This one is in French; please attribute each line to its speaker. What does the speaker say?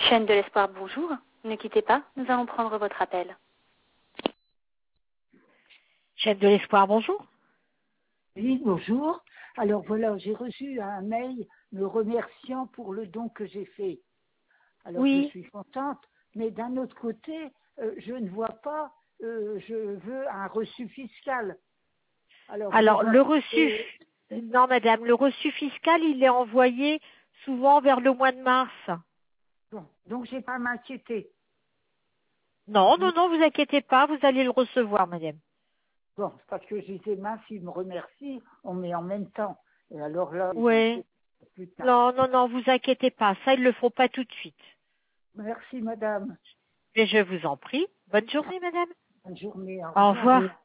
Speaker 1: Chaîne de l'espoir, bonjour. Ne quittez pas, nous allons prendre votre appel.
Speaker 2: Chaîne de l'espoir, bonjour.
Speaker 3: Oui, bonjour. Alors voilà, j'ai reçu un mail me remerciant pour le don que j'ai fait. Alors je
Speaker 2: Oui.
Speaker 3: suis contente, mais d'un autre côté, je ne vois pas, je veux un reçu fiscal. Alors je
Speaker 2: Alors,
Speaker 3: vois
Speaker 2: le
Speaker 3: pas
Speaker 2: reçu, non madame, le reçu fiscal, il est envoyé souvent vers le mois de mars.
Speaker 3: bon, donc j'ai pas à m'inquiéter.
Speaker 2: Non, non, non, vous inquiétez pas, vous allez le recevoir, madame.
Speaker 3: Bon, parce que je disais, mince, il me remercie, on met en même temps. Et alors là, il faut
Speaker 2: Ouais.
Speaker 3: plus tard.
Speaker 2: Non, non, non, vous inquiétez pas, ça, ils le feront pas tout de suite.
Speaker 3: Merci madame.
Speaker 2: Mais je vous en prie. Bonne journée, madame.
Speaker 3: Bonne journée, au
Speaker 2: Au
Speaker 3: revoir.
Speaker 2: revoir.